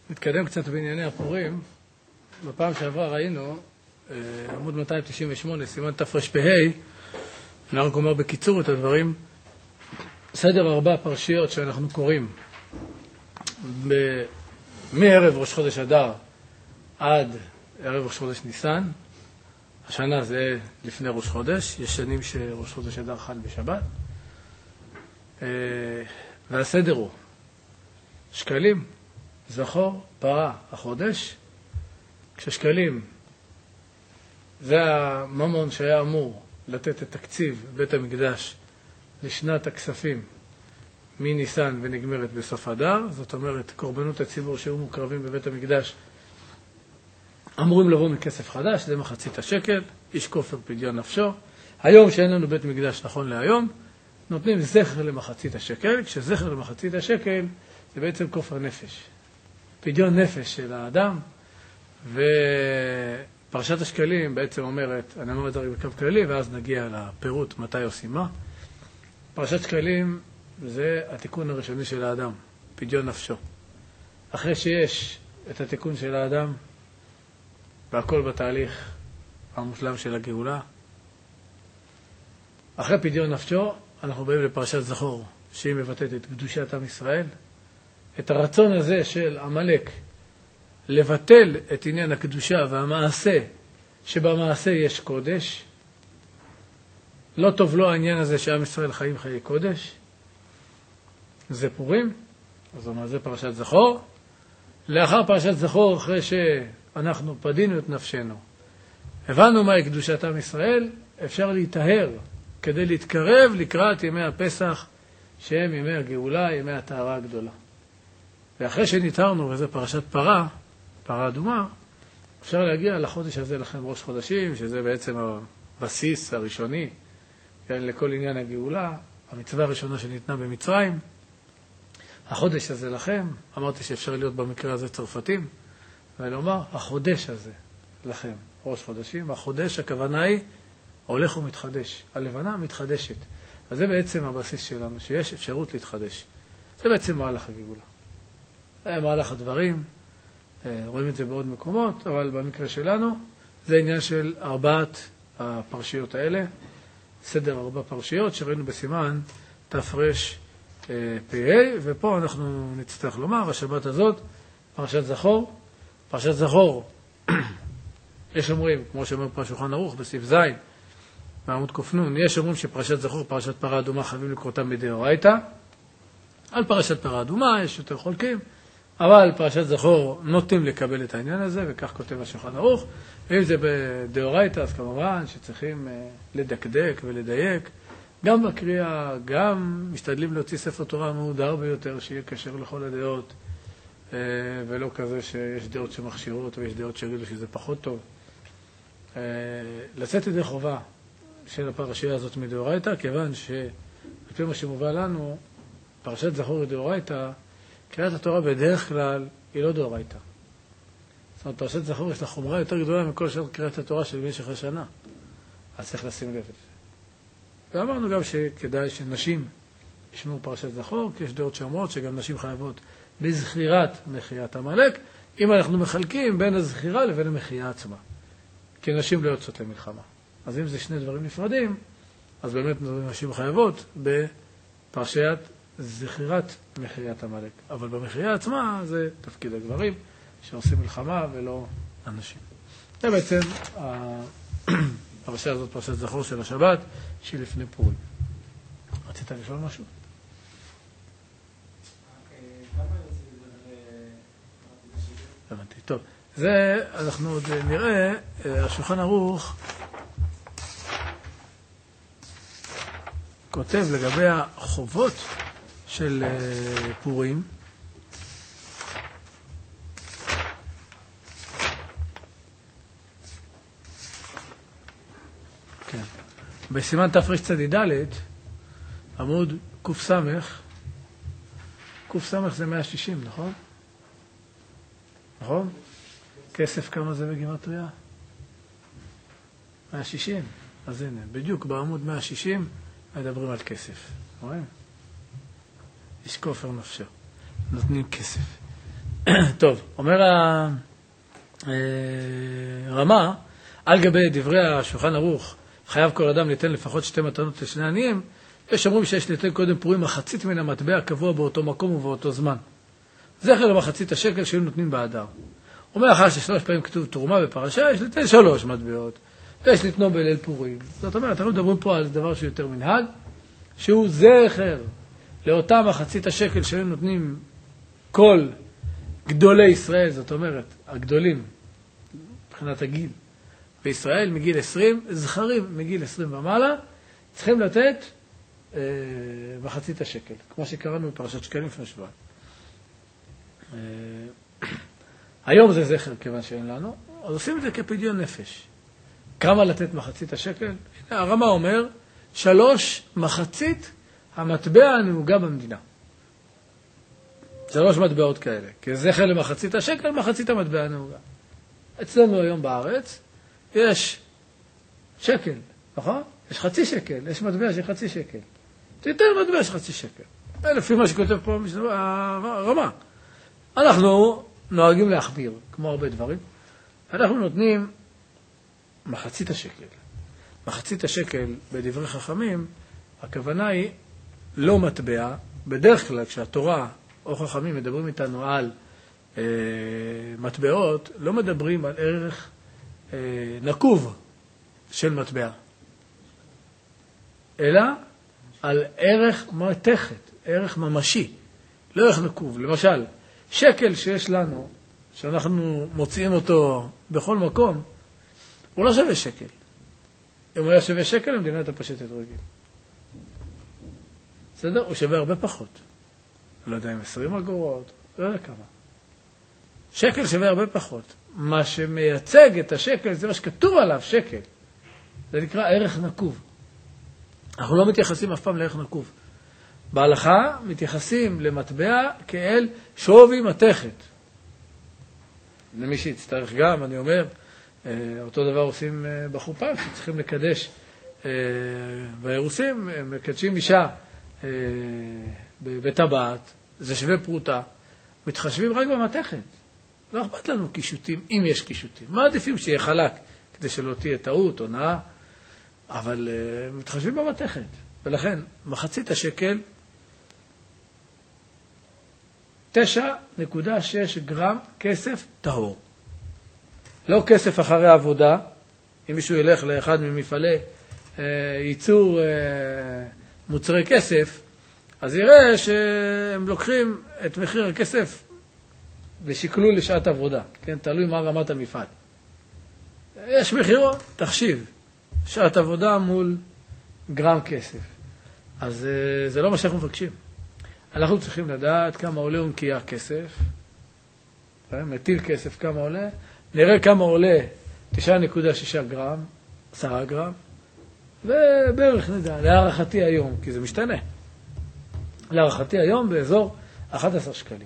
נתקדם קצת בענייני הפורים. בפעם שעברה ראינו, עמוד 298, סימן תרפ"ה, אני רק אומר בקיצור את הדברים, סדר 4 פרשיות שאנחנו קוראים מערב ראש חודש אדר עד ערב ראש חודש ניסן. השנה זה לפני ראש חודש, יש שנים שראש חודש אדר חל בשבת, והסדר הוא שקלים, זכור, פרה, החודש. כששקלים זה הממון שהיה אמור לתת את תקציב בית המקדש לשנת הכספים מניסן ונגמרת בסוף אדר, זאת אומרת קורבנות הציבור שהיו מוקרבים בבית המקדש אמורים לבוא מכסף חדש, זה מחצית השקל, איש כופר פדיון נפשו. היום שאין לנו בית מקדש נכון להיום, נותנים זכר למחצית השקל, כשזכר למחצית השקל זה בעצם כופר נפש, פדיון נפש של האדם. ופרשת השקלים בעצם אומרת, אני אומר את זה בקו כללי ואז נגיע לפירוט מתי עושים מה. פרשת שקלים זה התיקון הראשוני של האדם, פדיון נפשו. אחרי שיש את התיקון של האדם והכל בתהליך המושלם של הגאולה, אחרי פדיון נפשו אנחנו באים לפרשת זכור, שהיא מבטאת את קדושת עם ישראל, את הרצון הזה של עמלק לבטל את עניין הקדושה והמעשה, שבמעשה יש קודש. לא טוב לו העניין הזה שעם ישראל חיים חיי קודש. זה פורים, אז זה פרשת זכור. לאחר פרשת זכור, אחרי שאנחנו פדינו את נפשנו, הבנו מהי קדושת עם ישראל, אפשר להתאהר כדי להתקרב לקראת ימי הפסח, שהם ימי הגאולה, ימי הטהרה הגדולה. ואחרי שנתארנו, וזה פרשת פרה, פרה אדומה, אפשר להגיע לחודש הזה לכם ראש חודשים, שזה בעצם הבסיס הראשוני לכל עניין הגאולה, המצווה הראשונה שניתנה במצרים. החודש הזה לכם, אמרתי שאפשר להיות במקרה הזה צרפתים, ולומר, החודש הזה לכם, ראש חודשים. החודש, הכוונה היא, הולך ומתחדש. הלבנה מתחדשת. אז זה בעצם הבסיס שלנו, שיש אפשרות להתחדש. זה בעצם מהלך הגאולה. זה מהלך הדברים, רואים את זה בעוד מקומות, אבל במקרה שלנו זה עניין של 4 הפרשיות האלה, סדר 4 פרשיות שראינו בסימן תרפ"ה, ופה אנחנו נצטרך לומר, השבת הזאת, פרשת זכור. פרשת זכור, יש אומרים, כמו שאומר פה השולחן ערוך בסעיף ז' בעמוד קנ"ן, יש אומרים שפרשת זכור, פרשת פרה אדומה חייבים לקרותם מדאורייתא. על פרשת פרה אדומה יש יותר חולקים, אבל פרשת זכור נוטים לקבל את העניין הזה, וכך כותב השולחן ערוך. ואם זה בדאורייתא, אז כמובן שצריכים לדקדק ולדייק. גם בקריאה, גם משתדלים להוציא ספר תורה מהודר ביותר, שיהיה קשר לכל הדעות, ולא כזה שיש דעות שמכשירות ויש דעות שיגידו שזה פחות טוב. לצאת ידי חובה של הפרשייה הזאת מדאורייתא, כיוון שלפי מה שמובא לנו, פרשת זכור דאורייתא, קריאת התורה בדרך כלל היא לא דאורייתא. זאת אומרת, פרשת זכור יש לה חומרה יותר גדולה מכל שאר קריאת התורה של במשך השנה. אז צריך לשים לב את זה. ואמרנו גם שכדאי שנשים ישמעו פרשת זכור, כי יש דעות שאומרות שגם נשים חייבות בזכירת מחיית עמלק, אם אנחנו מחלקים בין הזכירה לבין המחייה עצמה. כי נשים לא יוצאות למלחמה. אז אם זה שני דברים נפרדים, אז באמת נשים חייבות בפרשיית זכירת מחיית עמלק. אבל במחייה עצמה זה תפקיד הגברים שעושים מלחמה ולא אנשים. זה בעצם הפרשייה הזאת, פרשת זכור של השבת, שהיא לפני פורים. רצית לשאול משהו? הבנתי. טוב, זה אנחנו עוד נראה, השולחן ערוך כותב לגבי החובות של פורים. כן. בסימן תרצ"ד, עמוד ק"ס, ק"ס זה 160, נכון? נכון? כסף כמה זה בגימטריה? 160. אז הנה, בדיוק בעמוד 160 מדברים על כסף. רואים? יש כופר נפשו. נותנים כסף. טוב, אומר הרמה, על גבי דברי השולחן ערוך, חייב כל אדם ליתן לפחות 2 מתנות לשני עניים, יש אומרים שיש ליתן קודם פורים מחצית מן המטבע קבוע באותו מקום ובאותו זמן. זכר למחצית השקל שהיו נותנים באדר. אומר אחר ש3 פעמים כתוב תרומה בפרשה, יש ליתן 3 מטבעות, ויש לתנו בליל פורים. זאת אומרת, אנחנו מדברים פה על דבר שיותר מנהג, שהוא זכר לאותה מחצית השקל שהיו נותנים כל גדולי ישראל, זאת אומרת, הגדולים, מבחינת הגיל, בישראל מגיל 20, זכרים מגיל 20 ומעלה, צריכים לתת מחצית השקל, כמו שקראנו בפרשת שקלים לפני שבועיים. היום זה זכר כיוון שאין לנו, אז עושים את זה כפדיון נפש. כמה לתת מחצית השקל? הרמה אומר, 3 מחצית המטבע הנהוגה במדינה. 3 מטבעות כאלה, כזכר למחצית השקל, מחצית המטבע הנהוגה. אצלנו היום בארץ יש שקל, נכון? יש חצי שקל, יש מטבע של חצי שקל. תיתן מטבע של חצי שקל. לפי מה שכותב פה הרמה. אנחנו נוהגים להחביר, כמו הרבה דברים. אנחנו נותנים מחצית השקל. מחצית השקל בדברי חכמים, הכוונה היא לא מטבע. בדרך כלל כשהתורה או חכמים מדברים איתנו על מטבעות, לא מדברים על ערך נקוב של מטבע, אלא על ערך מתכת, ערך ממשי, לא ערך נקוב. למשל, שקל שיש לנו, שאנחנו מוציאים אותו בכל מקום, הוא לא שווה שקל. אם הוא היה שווה שקל, המדינה הייתה פשטת רגל. בסדר? הוא שווה הרבה פחות. לא יודע אם 20 אגורות, לא יודע כמה. שקל שווה הרבה פחות. מה שמייצג את השקל זה מה שכתוב עליו, שקל. זה נקרא ערך נקוב. אנחנו לא מתייחסים אף פעם לערך נקוב. בהלכה מתייחסים למטבע כאל שווי מתכת. למי שיצטרך גם, אני אומר, אותו דבר עושים בחופה, שצריכים לקדש באירוסים, מקדשים אישה בטבעת, זה שווה פרוטה, מתחשבים רק במתכת. לא אכפת לנו קישוטים, אם יש קישוטים. מה עדיפים שיהיה חלק, כדי שלא תהיה טעות או נאה, אבל מתחשבים במתכת. ולכן, מחצית השקל, 9.6 גרם כסף טהור. לא כסף אחרי עבודה. אם מישהו ילך לאחד ממפעלי ייצור מוצרי כסף, אז יראה שהם לוקחים את מחיר הכסף ושיקלו לשעת עבודה. כן? תלוי מה רמת המפעל. יש מחירו, תחשיב. שעת עבודה מול גרם כסף. אז זה לא מה שאנחנו מבקשים. אנחנו צריכים לדעת כמה עולה ונקייה כסף, מטיל כסף כמה עולה, נראה כמה עולה 9.6 גרם, 10 גרם, ובערך נדע, להערכתי היום, כי זה משתנה, להערכתי היום באזור 11 שקלים.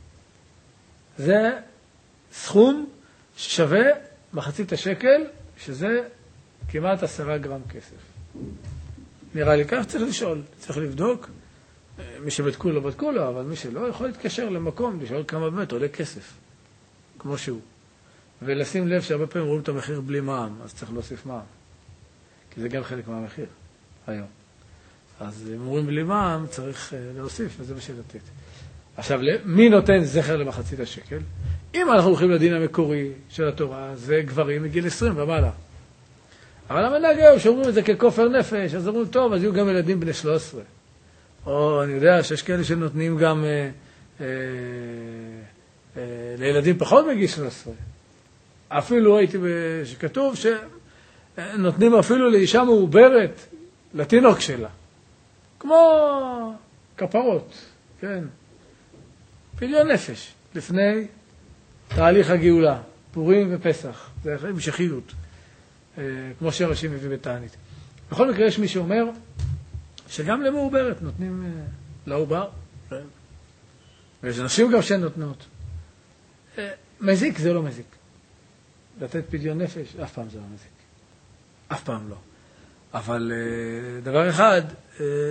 זה סכום ששווה מחצית השקל, שזה כמעט 10 גרם כסף. נראה לי כך, צריך לשאול, צריך לבדוק, מי שבדקו לא בדקו לו, אבל מי שלא יכול להתקשר למקום, לשאול כמה באמת עולה כסף, כמו שהוא. ולשים לב שהרבה פעמים רואים את המחיר בלי מע"מ, אז צריך להוסיף מע"מ. כי זה גם חלק מהמחיר היום. אז אם רואים בלי מע"מ, צריך להוסיף, וזה מה שלתת. עכשיו, מי נותן זכר למחצית השקל? אם אנחנו הולכים לדין המקורי של התורה, זה גברים מגיל 20 ומעלה. אבל המנהג היום, שאומרים את זה ככופר נפש, אז אומרים, טוב, אז יהיו גם ילדים בני 13. או אני יודע שיש כאלה שנותנים גם לילדים פחות מגיל 13. אפילו הייתי שכתוב שנותנים אפילו לאישה מעוברת לתינוק שלה. כמו כפרות, כן. פדיון נפש, לפני תהליך הגאולה, פורים ופסח. זה המשכיות, כמו שהרש"י מביא בתענית. בכל מקרה יש מי שאומר שגם למעוברת נותנים לעובר. ויש נשים גם שנותנות. מזיק זה לא מזיק. לתת פדיון נפש, אף פעם זה לא מזיק. אף פעם לא. אבל דבר אחד,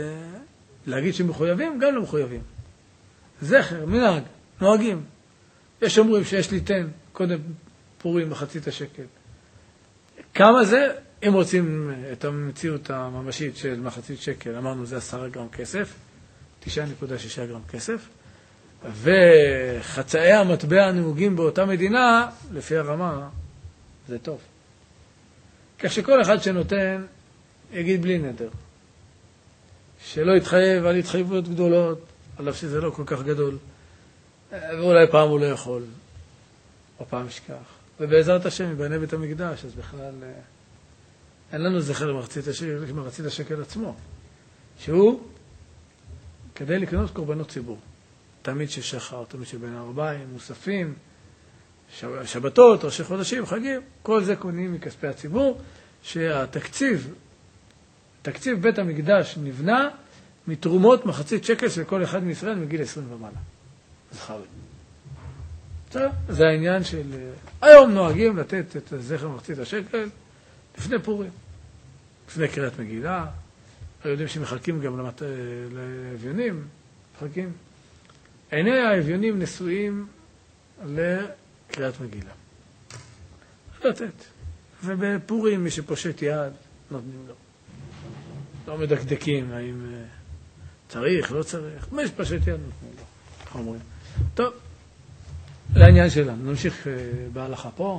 להגיד שמחויבים, גם לא מחויבים. זכר, מנהג, נוהגים. יש אומרים שיש ליתן קודם פורים מחצית השקל. כמה זה? אם רוצים את המציאות הממשית של מחצית שקל, אמרנו זה 10 גרם כסף, 9.6 גרם כסף, וחצאי המטבע הנהוגים באותה מדינה, לפי הרמה, זה טוב. כך שכל אחד שנותן יגיד בלי נדר, שלא יתחייב על התחייבויות גדולות, על אף שזה לא כל כך גדול, ואולי פעם הוא לא יכול, או פעם ישכח. ובעזרת השם יבנה בית המקדש, אז בכלל אין לנו זכר למחצית השקל עצמו, שהוא כדי לקנות קורבנות ציבור. תמיד של שחר, תמיד של בין הערביים, מוספים, שבתות, ראשי חודשים, חגים, כל זה קונים מכספי הציבור, שהתקציב, תקציב בית המקדש נבנה מתרומות מחצית שקל של כל אחד מישראל מגיל 20 ומעלה. זכרים. טוב, זה העניין של... היום נוהגים לתת את זכר מחצית השקל לפני פורים, לפני קריאת מגילה. יודעים שמחלקים גם לאביונים, מחלקים. עיני האביונים נשואים לקריאת מגילה. לתת. ובפורים מי שפושט יד, נותנים לו. לא מדקדקים, האם צריך, לא צריך. מי שפושט יד, נותנים לו. איך אומרים? טוב, לעניין שלנו. נמשיך בהלכה פה.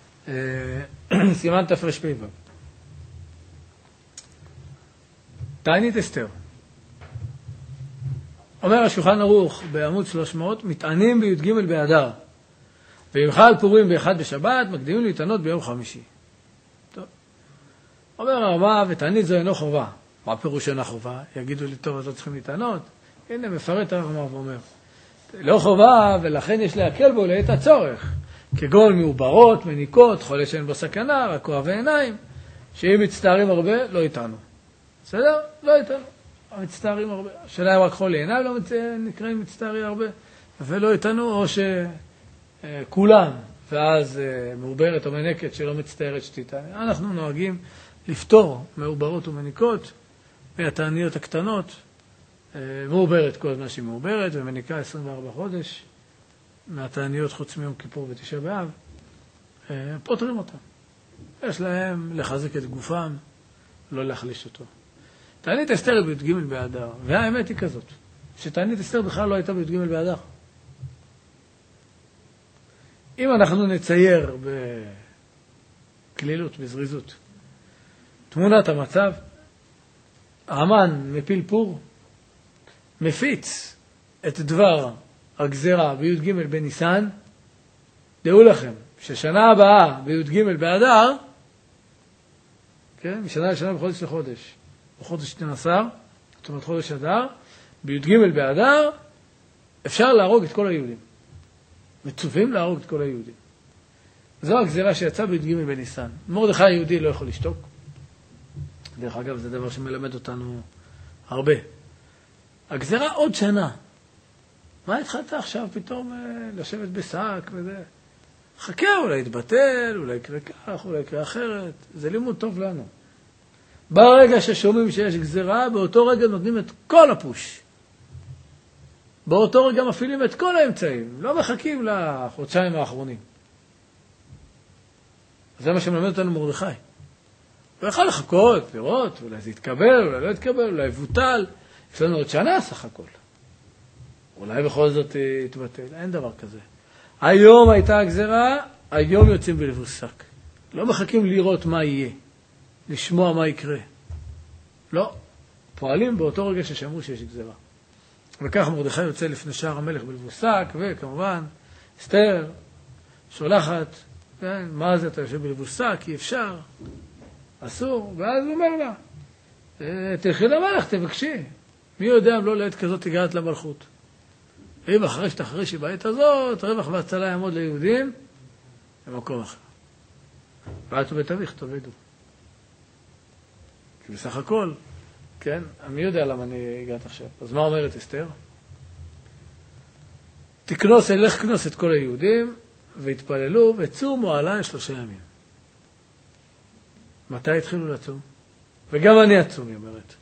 סימן תרפ"ו. תענית אסתר. אומר השולחן ערוך בעמוד 300, מתענים בי"ג באדר. ואם חל פורים באחד בשבת, מקדימים להתענות ביום חמישי. טוב. אומר הרמה, ותענית זו אינו חובה. מה פירוש אינה חובה? יגידו לי, טוב, אז לא צריכים להתענות. הנה, מפרט הרמה ואומר. לא חובה, ולכן יש להקל בו לעת הצורך. כגון מעוברות, מניקות, חולה שאין בו סכנה, רק אוהבי עיניים, שאם מצטערים הרבה, לא יתענו. בסדר? לא יתענו. מצטערים הרבה. השאלה אם רק חולי עיניים לא נקראים מצטערי הרבה, ולא יתענו, או שכולם, ואז מעוברת או מנקת שלא מצטערת שתיתענה. אנחנו נוהגים לפתור מעוברות ומניקות מהתעניות הקטנות, מעוברת כל הזמן שהיא מעוברת, ומניקה 24 חודש, מהתעניות חוץ מיום כיפור ותשעה באב, פותרים אותם. יש להם לחזק את גופם, לא להחליש אותו. תענית אסתר היא בי"ג באדר, והאמת היא כזאת, שתענית אסתר בכלל לא הייתה בי"ג באדר. אם אנחנו נצייר בכלילות, בזריזות, תמונת המצב, המן מפיל פור, מפיץ את דבר הגזרה בי"ג בניסן, דעו לכם ששנה הבאה בי"ג באדר, כן, משנה לשנה בחודש לחודש, בחודש 12, זאת אומרת חודש אדר, בי"ג באדר אפשר להרוג את כל היהודים. מצווים להרוג את כל היהודים. זו הגזרה שיצאה בי"ג בניסן. מרדכי היהודי לא יכול לשתוק. דרך אגב, זה דבר שמלמד אותנו הרבה. הגזרה עוד שנה. מה התחלת עכשיו פתאום לשבת בשק וזה? חכה, אולי יתבטל, אולי יקרה כך, אולי יקרה אחרת. זה לימוד טוב לנו. ברגע ששומעים שיש גזרה, באותו רגע נותנים את כל הפוש. באותו רגע מפעילים את כל האמצעים. לא מחכים לחודשיים האחרונים. זה מה שמלמד אותנו מרדכי. הוא יכול לחכות, לראות, אולי זה יתקבל, אולי לא יתקבל, אולי יבוטל. יש לנו עוד שנה סך הכל. אולי בכל זאת יתבטל. אין דבר כזה. היום הייתה הגזרה, היום יוצאים בלבוש שק. לא מחכים לראות מה יהיה. לשמוע מה יקרה. לא. פועלים באותו רגע ששמעו שיש גזרה. וכך מרדכי יוצא לפני שער המלך בלבוש שק, וכמובן, אסתר שולחת, כן, מה זה אתה יושב בלבוש שק? אי אפשר. אסור. ואז הוא אומר לה, תלכי למלך, תבקשי. מי יודע אם לא לעת כזאת תגעת למלכות. ואם אחרי שתחרישי בעת הזאת, רווח והצלה יעמוד ליהודים, במקום אחר. ואת ובית אביך תאבדו. כי בסך הכל, כן, מי יודע למה אני הגעת עכשיו. אז מה אומרת אסתר? לך כנוס את כל היהודים, והתפללו, וצומו עליי 3 ימים. מתי התחילו לצום? וגם אני אצום, היא אומרת.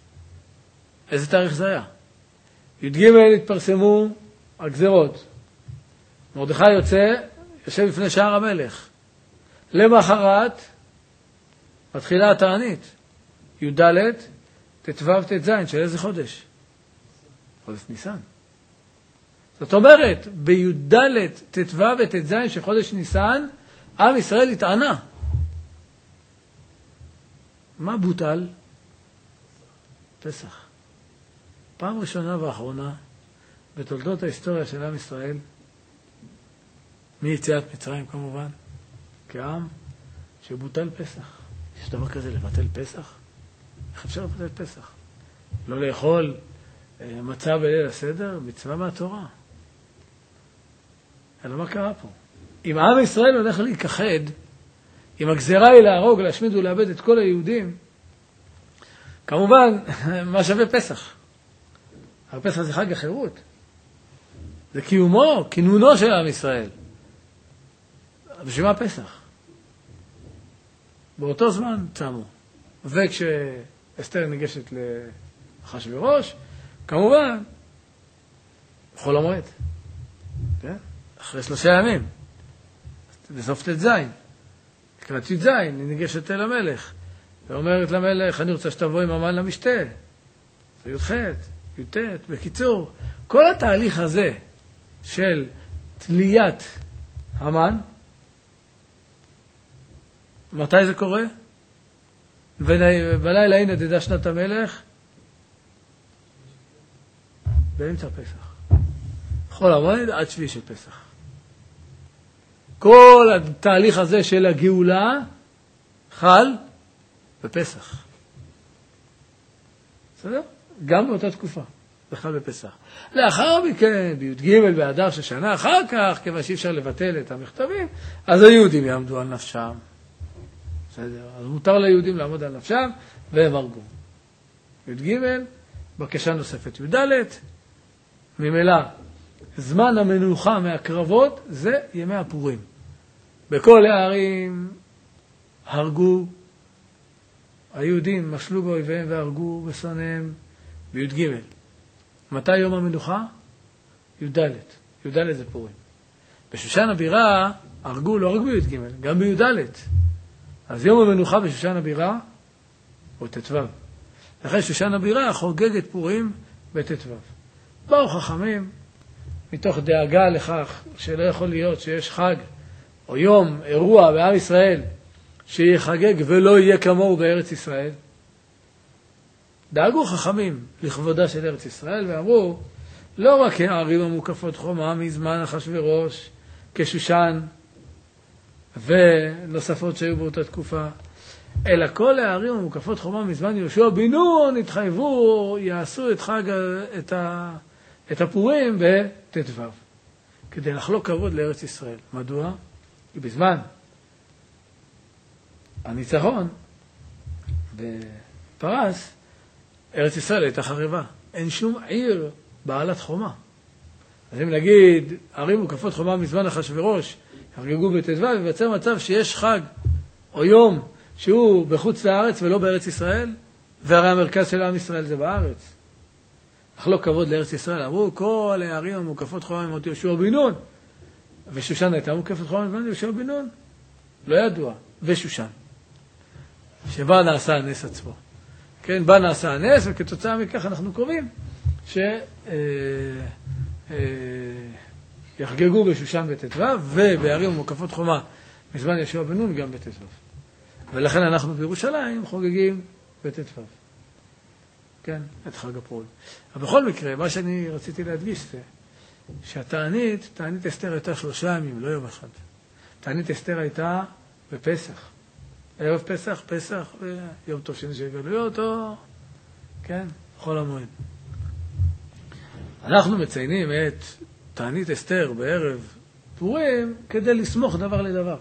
איזה תאריך זה היה? י"ג התפרסמו הגזרות. מרדכי יושב לפני שער המלך. למחרת מתחילה התענית. י"ד, ט"ו, ט"ז, של איזה חודש? חודש ניסן. זאת אומרת, בי"ד, ט"ו וט"ז של חודש ניסן, עם ישראל התענה. מה בוטל? פסח. פעם ראשונה ואחרונה, בתולדות ההיסטוריה של עם ישראל, מיציאת מצרים כמובן, כעם שבוטל פסח. יש דבר כזה לבטל פסח? איך אפשר לבטל פסח? לא לאכול מצה בליל הסדר? מצווה מהתורה. אלא מה קרה פה? אם עם ישראל הולך להיכחד, אם הגזירה היא להרוג, להשמיד ולאבד את כל היהודים, כמובן, מה שווה פסח? הפסח זה חג החירות. זה קיומו, כינונו של עם ישראל. בשביל מה פסח? באותו זמן צמו. וכשאסתר ניגשת לאחשוורוש, כמובן, חול המועד. כן? אחרי 3 ימים. בסוף ט"ז. לקראת י"ז, היא ניגשת אל המלך. ואומרת למלך, אני רוצה שתבוא עם המן למשתה. זה י"ח, י"ט. בקיצור, כל התהליך הזה של תליית המן, מתי זה קורה? בלילה הנה נדדה שנת המלך, באמצע פסח. חול המועד עד שביעי של פסח. כל התהליך הזה של הגאולה חל בפסח. בסדר? גם באותה תקופה. זה חל בפסח. לאחר מכן, בי"ג באדר של שנה אחר כך, כיוון שאי אפשר לבטל את המכתבים, אז היהודים יעמדו על נפשם. בסדר? אז מותר ליהודים לעמוד על נפשם, והם הרגו. י"ג, בקשה נוספת י"ד, ממילא, זמן המנוחה מהקרבות זה ימי הפורים. בכל הערים הרגו, היהודים משלו באויביהם והרגו בשונאיהם בי"ג. מתי יום המנוחה? י"ד. י"ד זה פורים. בשושן הבירה הרגו לא רק בי"ג, גם בי"ד. אז יום המנוחה בשושן הבירה הוא ט"ו. לכן שושן הבירה חוגגת פורים בט"ו. באו חכמים מתוך דאגה לכך שלא יכול להיות שיש חג או יום, אירוע בעם ישראל שיחגג ולא יהיה כמוהו בארץ ישראל. דאגו חכמים לכבודה של ארץ ישראל ואמרו, לא רק הערים המוקפות חומה מזמן אחשוורוש, כשושן ונוספות שהיו באותה תקופה, אלא כל הערים המוקפות חומה מזמן יהושע בן נון התחייבו, יעשו את חג, את הפורים בט"ו, כדי לחלוק כבוד לארץ ישראל. מדוע? כי בזמן הניצחון בפרס, ארץ ישראל הייתה חרבה. אין שום עיר בעלת חומה. אז אם נגיד, ערים מוקפות חומה מזמן אחשוורוש, יחגגו בט"ו, ויוצר מצב שיש חג או יום שהוא בחוץ לארץ ולא בארץ ישראל, והרי המרכז של עם ישראל זה בארץ. לחלוק כבוד לארץ ישראל. אמרו, כל הערים המוקפות חומה ממות יהושע בן נון. ושושן הייתה מוקפת חומה מזמן יהושע בן נון. לא ידוע. ושושן. שבה נעשה הנס עצמו. כן, בה נעשה הנס, וכתוצאה מכך אנחנו קרובים יחגגו בשושן בט"ו, ובערים המוקפות חומה מזמן יהושע בן נון גם בט"ו. ולכן אנחנו בירושלים חוגגים בט"ו. כן, את חג הפורים. אבל בכל מקרה, מה שאני רציתי להדגיש זה שהתענית, תענית אסתר הייתה 3 ימים, לא יום אחד. תענית אסתר הייתה בפסח. ערב פסח, פסח, ויום טוב שני של גלויות, או, כן, חול המועד. אנחנו מציינים את תענית אסתר בערב פורים כדי לסמוך דבר לדבר.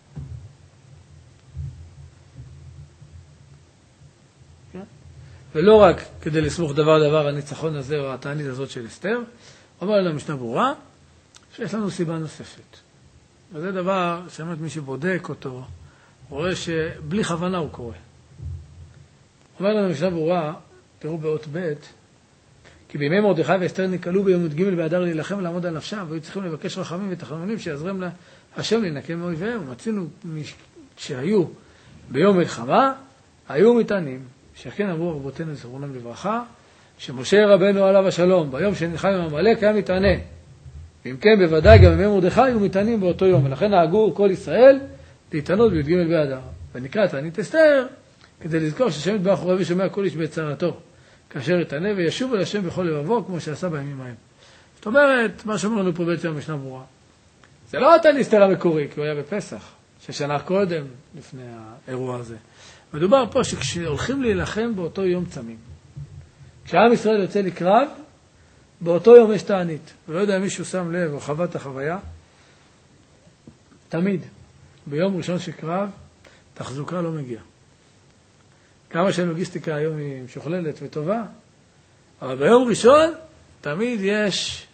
כן? ולא רק כדי לסמוך דבר לדבר הניצחון הזה או התענית הזאת של אסתר, אבל למשנה ברורה שיש לנו סיבה נוספת. וזה דבר שבאמת מי שבודק אותו רואה שבלי כוונה הוא קורה. אומר לנו משנה ברורה, תראו באות ב', כי בימי מרדכי ואסתר נקלו ביום י"ג באדר להילחם ולעמוד על נפשם, והיו צריכים לבקש רחמים ותחנונים שיעזרם להשם להינקם מאויביהם. ומצינו שהיו ביום מלחמה, היו מטענים, שכן אמרו רבותינו זיכרונם לברכה, שמשה רבנו עליו השלום, ביום שנלחם עם עמלק היה מטענה. ואם כן, בוודאי גם בימי מרדכי היו מטענים באותו יום, ולכן נהגו כל ישראל להתענות בי"ג באדר. ונקרא תענית אסתר, כדי לזכור שהשם יתברך רואה ושומע כל איש בצרתו, כאשר יתענה וישוב אל השם בכל לבבו, כמו שעשה בימים ההם. זאת אומרת, מה שאומר לנו פה בעצם המשנה ברורה. זה לא תענית אסתר המקורי, כי הוא היה בפסח, ששנה קודם לפני האירוע הזה. מדובר פה שכשהולכים להילחם באותו יום צמים. כשעם ישראל יוצא לקרב, באותו יום יש תענית. ולא יודע אם מישהו שם לב או חווה את החוויה, תמיד, ביום ראשון של קרב, תחזוקה לא מגיעה. כמה שהלוגיסטיקה היום היא משוכללת וטובה, אבל ביום ראשון תמיד יש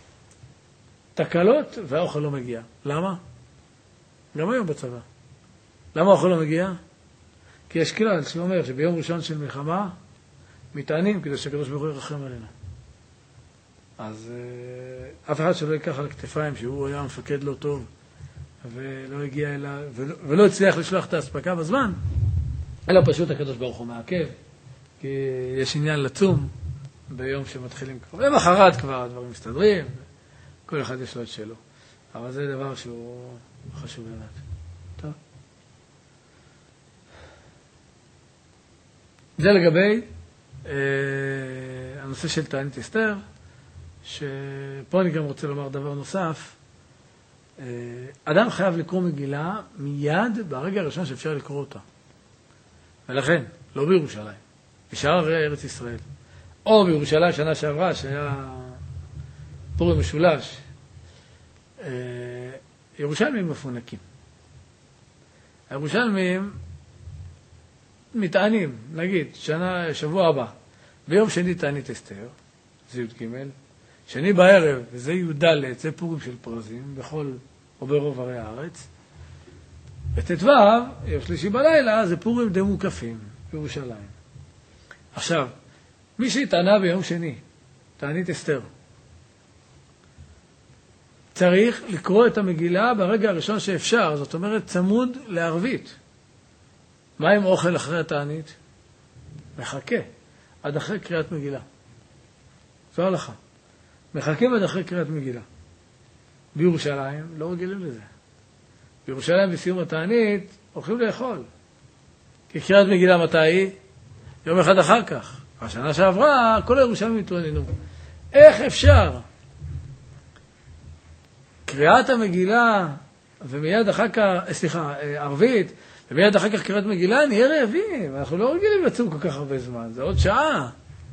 תקלות והאוכל לא מגיע. למה? גם היום בצבא. למה האוכל לא מגיע? כי יש כלל שאומר שביום ראשון של מלחמה מתענים כדי שהקדוש ברוך הוא ירחם עלינו. אז אף אחד שלא ייקח על הכתפיים שהוא היה מפקד לא טוב ולא הגיע אליו ולא הצליח לשלוח את האספקה בזמן, אלא פשוט הקדוש ברוך הוא מעכב, כי יש עניין לצום ביום שמתחילים כבר. למחרת כבר הדברים מסתדרים, כל אחד יש לו את שלו. אבל זה דבר שהוא חשוב באמת. טוב. זה לגבי הנושא של תענית אסתר, שפה אני גם רוצה לומר דבר נוסף. אדם חייב לקרוא מגילה מיד ברגע הראשון שאפשר לקרוא אותה. ולכן, לא בירושלים, בשאר ארץ ישראל. או בירושלים שנה שעברה, שהיה פורים משולש, ירושלמים מפונקים. הירושלמים מתענים, נגיד, שבוע הבא, ביום שני תענית אסתר, זה י"ג, שני בערב, וזה י"ד, זה פורים של פרזים, בכל או ברוב ערי הארץ, וט"ו, יום שלישי בלילה, זה פורים די מוקפים בירושלים. עכשיו, מי שהתענה ביום שני, תענית אסתר, צריך לקרוא את המגילה ברגע הראשון שאפשר, זאת אומרת צמוד לערבית. מה עם אוכל אחרי התענית? מחכה עד אחרי קריאת מגילה. זו הלכה. מחכים עד אחרי קריאת מגילה. בירושלים לא רגילים לזה. בירושלים בסיום התענית הולכים לאכול. כי קריאת מגילה מתי היא? יום אחד אחר כך. השנה שעברה כל הירושלמים התלוננו. איך אפשר? קריאת המגילה ומיד אחר כך, ערבית, ומיד אחר כך קריאת מגילה, נהיה רעבים. אנחנו לא רגילים לצום כל כך הרבה זמן. זה עוד שעה.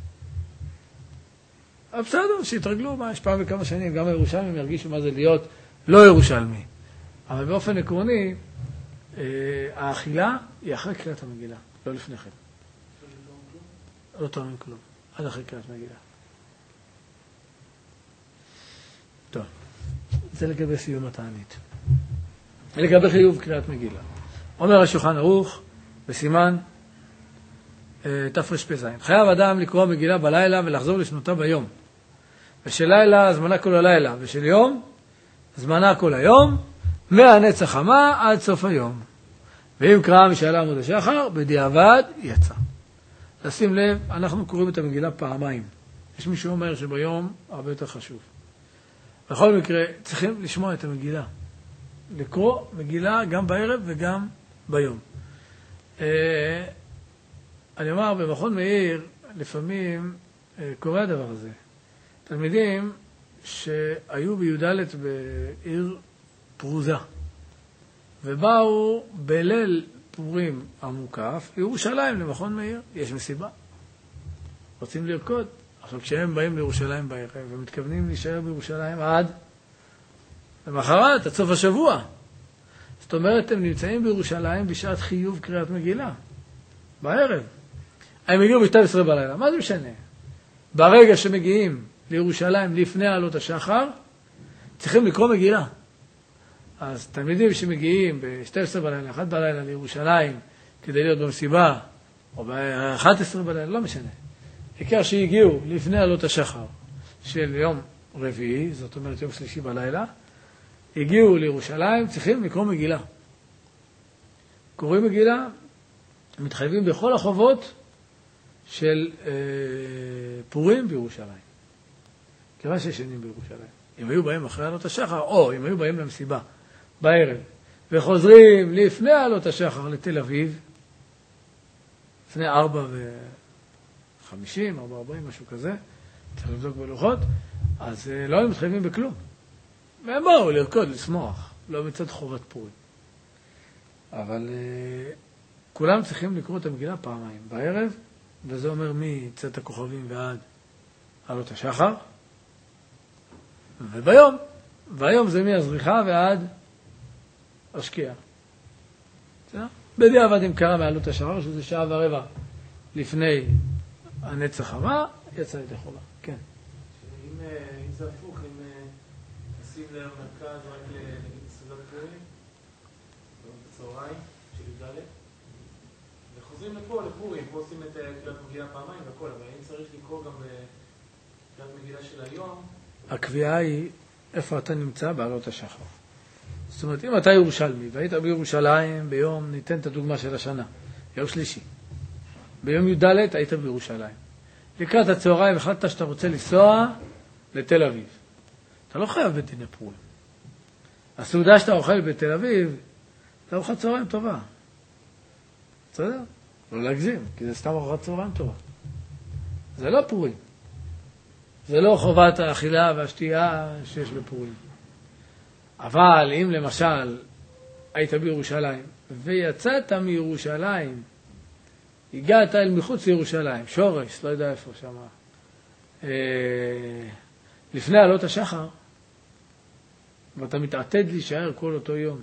בסדר, שיתרגלו, יש פעם בכמה שנים, גם הירושלמים ירגישו מה זה להיות לא ירושלמי. אבל באופן עקרוני, האכילה היא אחרי קריאת המגילה, לא לפני כן. לא תורמים כלום, עד אחרי קריאת מגילה. טוב, זה לגבי סיום התענית. לגבי חיוב קריאת מגילה. אומר השולחן ערוך, בסימן תרפ"ז. חייב אדם לקרוא מגילה בלילה ולחזור לשנותה ביום. ושל לילה זמנה כל הלילה, ושל יום זמנה כל היום, מהנץ החמה עד סוף היום. ואם קרא משאלה עמוד השחר, בדיעבד יצא. לשים לב, אנחנו קוראים את המגילה פעמיים. יש מישהו אומר שביום הרבה יותר חשוב. בכל מקרה, צריכים לשמוע את המגילה. לקרוא מגילה גם בערב וגם ביום. אני אומר, במכון מאיר, לפעמים קורה הדבר הזה. תלמידים שהיו בי"ד בעיר פרוזה, ובאו בליל פורים המוקף, לירושלים, למכון מאיר, יש מסיבה. רוצים לרקוד. עכשיו, כשהם באים לירושלים בערב, ומתכוונים להישאר בירושלים עד למחרת, עד סוף השבוע. זאת אומרת, הם נמצאים בירושלים בשעת חיוב קריאת מגילה. בערב. הם הגיעו ב-12 בלילה. מה זה משנה? ברגע שמגיעים לירושלים לפני עלות השחר, צריכים לקרוא מגילה. אז תלמידים שמגיעים ב-12 בלילה, 1 בלילה לירושלים, כדי להיות במסיבה, או ב-11 בלילה, לא משנה. העיקר שהגיעו לפני עלות השחר של יום רביעי, זאת אומרת יום שלישי בלילה, הגיעו לירושלים, צריכים לקרוא מגילה. קוראים מגילה, מתחייבים בכל החובות של פורים בירושלים. כיוון שישנים בירושלים. אם היו באים אחרי עלות השחר, או אם היו באים למסיבה בערב, וחוזרים לפני עלות השחר לתל אביב, לפני 4:50, 4:40, משהו כזה, צריך לבדוק בלוחות, אז לא היו מתחייבים בכלום. והם באו לרקוד, לשמוח, לא מצד חובת פורים. אבל כולם צריכים לקרוא את המגילה פעמיים בערב, וזה אומר מצאת הכוכבים ועד עלות השחר, וביום זה מהזריחה ועד השקיעה. בדיעבד אם קרה מעלות השחר, שזה 1.25 שעות לפני הנצח הבא, יצא ידי חובה. כן. אם זה הפוך, אם נשים למרכז רק נגיד סעודת פורים, בצהריים של י"ד, וחוזרים לפה, לפורים, פה עושים את קריאת מגילה פעמיים והכל, אבל אם צריך לקרוא גם בקריאת מגילה של היום... הקביעה היא איפה אתה נמצא בעלות השחר. זאת אומרת, אם אתה ירושלמי והיית בירושלים ביום, ניתן את הדוגמה של השנה, יום שלישי. ביום י"ד היית בירושלים. לקראת הצהריים החלטת שאתה רוצה לנסוע לתל אביב. אתה לא חייב בדיני פורים. הסעודה שאתה אוכל בתל אביב, אתה ארוחת צהריים טובה. בסדר? לא להגזים, כי זה סתם ארוחת צהריים טובה. זה לא פורים. זה לא חובת האכילה והשתייה שיש בפורים. אבל אם למשל היית בירושלים ויצאת מירושלים, הגעת אל מחוץ לירושלים, שורש, לא יודע איפה שם, לפני עלות השחר, ואתה מתעתד להישאר כל אותו יום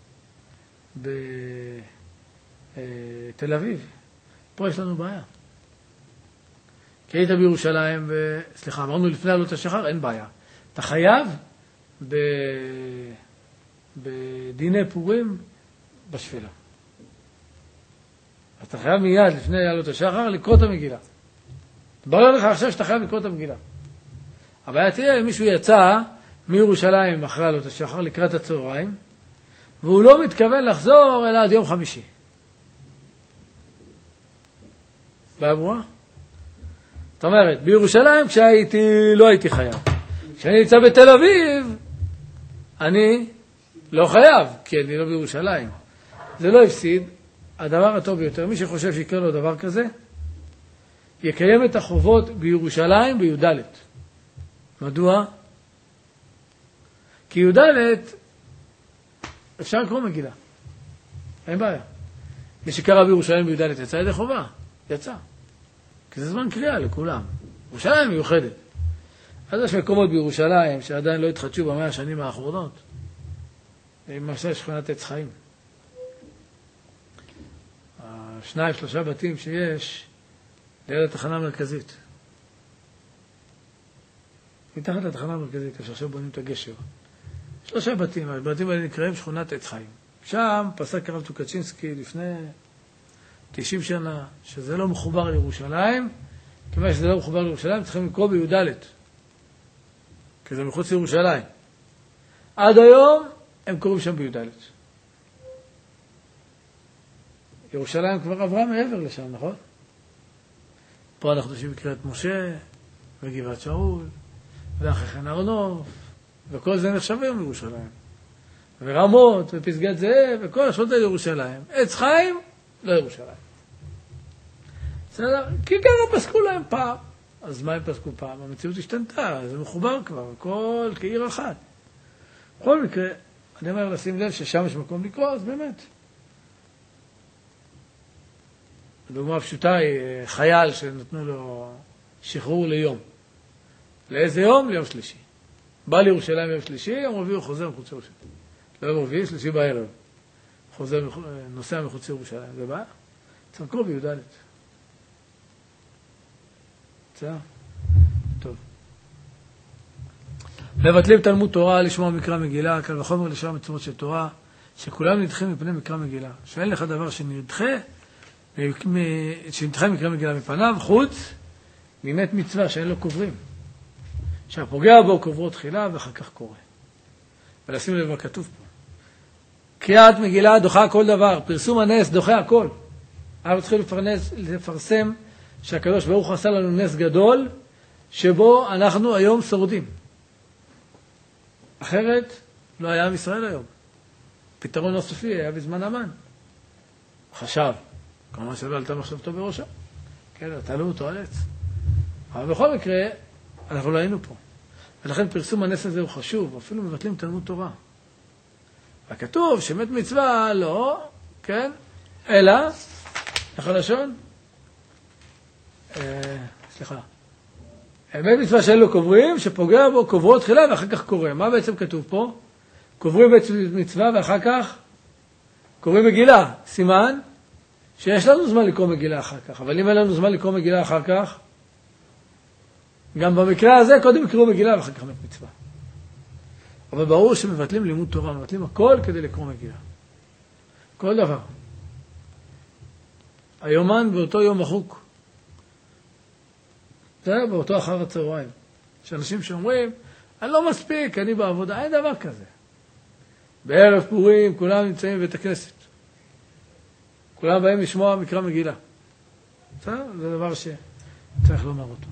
בתל אביב, פה יש לנו בעיה. כי היית בירושלים, סליחה, אמרנו לפני עלות השחר, אין בעיה. אתה חייב בדיני פורים בשפלה. אז אתה חייב מיד לפני עלות השחר לקרוא את המגילה. תברר לך עכשיו שאתה חייב לקרוא את המגילה. הבעיה תהיה, מישהו יצא מירושלים אחרי עלות השחר לקראת הצהריים, והוא לא מתכוון לחזור אלא עד יום חמישי. בעיה ברורה? זאת אומרת, בירושלים כשהייתי, לא הייתי חייב. כשאני נמצא בתל אביב, אני לא חייב, כי אני לא בירושלים. זה לא הפסיד. הדבר הטוב ביותר, מי שחושב שיקרה לו דבר כזה, יקיים את החובות בירושלים בי"ד. מדוע? כי י"ד אפשר לקרוא מגילה. אין בעיה. מי שקרא בירושלים בי"ד יצא ידי חובה. יצא. כי זה זמן קריאה לכולם. ירושלים מיוחדת. אז יש מקומות בירושלים שעדיין לא התחדשו ב100 השנים האחרונות. למשל שכונת עץ חיים. 2-3 בתים שיש ליד התחנה המרכזית. מתחת לתחנה המרכזית, שעכשיו בונים את הגשר. 3 בתים, הבתים האלה נקראים שכונת עץ חיים. שם פסק הרב טוקצ'ינסקי לפני 90 שנה, שזה לא מחובר לירושלים, כיוון שזה לא מחובר לירושלים, צריכים לקרוא בי"ד, כי זה מחוץ לירושלים. עד היום הם קוראים שם בי"ד. ירושלים כבר עברה מעבר לשם, נכון? פה אנחנו עושים בקריאת משה, וגבעת שאול, ואחרי כן ארנוף, וכל זה נחשב היום לירושלים. ורמות, ופסגת זאב, וכל השעות האלה לירושלים. עץ חיים, לא ירושלים. בסדר? כי ככה פסקו להם פעם. אז מה הם פסקו פעם? המציאות השתנתה, זה מחובר כבר, הכל כעיר אחת. בכל מקרה, אני אומר לשים לב ששם יש מקום לקרוא, אז באמת. הדוגמה הפשוטה היא חייל שנתנו לו שחרור ליום. לאיזה יום? ליום שלישי. בא לירושלים יום שלישי, יום רביעי הוא חוזר מחוץ לירושלים. לא יום רביעי, שלישי בערב. נוסע מחוץ לירושלים. זה בעיה? צריך לקרוא בי"ד. בסדר? טוב. מבטלים תלמוד תורה לשמוע מקרא מגילה, קל וחומר לשמוע מצוות של תורה, שכולם נדחים מפני מקרא מגילה. שאין לך דבר שנדחה מקרא מגילה מפניו, חוץ ממת מצווה שאין לו קוברים. שהפוגע בו קוברו תחילה ואחר כך קורא. ולשים לב מה כתוב פה. קריאת מגילה דוחה כל דבר, פרסום הנס דוחה הכל. אנחנו צריכים לפרסם שהקדוש ברוך הוא עשה לנו נס גדול, שבו אנחנו היום שורדים. אחרת לא היה עם ישראל היום. פתרון הסופי היה בזמן המן. חשב, כמובן שלא עלתה מחשבתו בראשה. כן, תעלו אותו על עץ. אבל בכל מקרה, אנחנו לא היינו פה. ולכן פרסום הנס הזה הוא חשוב, אפילו מבטלים תלמוד תורה. וכתוב שמת מצווה לא, כן, אלא, איך הלשון? סליחה. מת מצווה שאין לו קוברים, שפוגע בו קוברו תחילה ואחר כך קורא. מה בעצם כתוב פה? קוברים מצווה ואחר כך קוראים מגילה. סימן שיש לנו זמן לקרוא מגילה אחר כך. אבל אם אין לנו זמן לקרוא מגילה אחר כך, גם במקרה הזה קודם יקראו מגילה ואחר כך מת מצווה. אבל ברור שמבטלים לימוד תורה, מבטלים הכל כדי לקרוא מגילה. כל דבר. היומן באותו יום מחוק. זה היה באותו אחר הצהריים. יש אנשים שאומרים, אני לא מספיק, אני בעבודה, אין דבר כזה. בערב פורים כולם נמצאים בבית הכנסת. כולם באים לשמוע מקרא מגילה. זה דבר שצריך לומר אותו.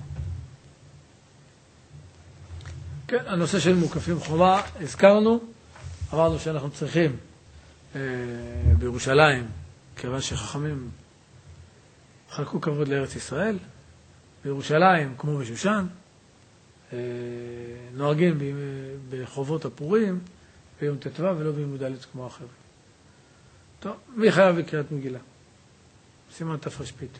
כן, הנושא של מוקפים חומה, הזכרנו, אמרנו שאנחנו צריכים בירושלים, כיוון שחכמים חלקו כבוד לארץ ישראל, בירושלים, כמו בשושן, נוהגים בחובות הפורים, ביום ט"ו ולא ביום י"ד כמו אחרים. טוב, מי חייב בקריאת מגילה? סימן תרפ"ט.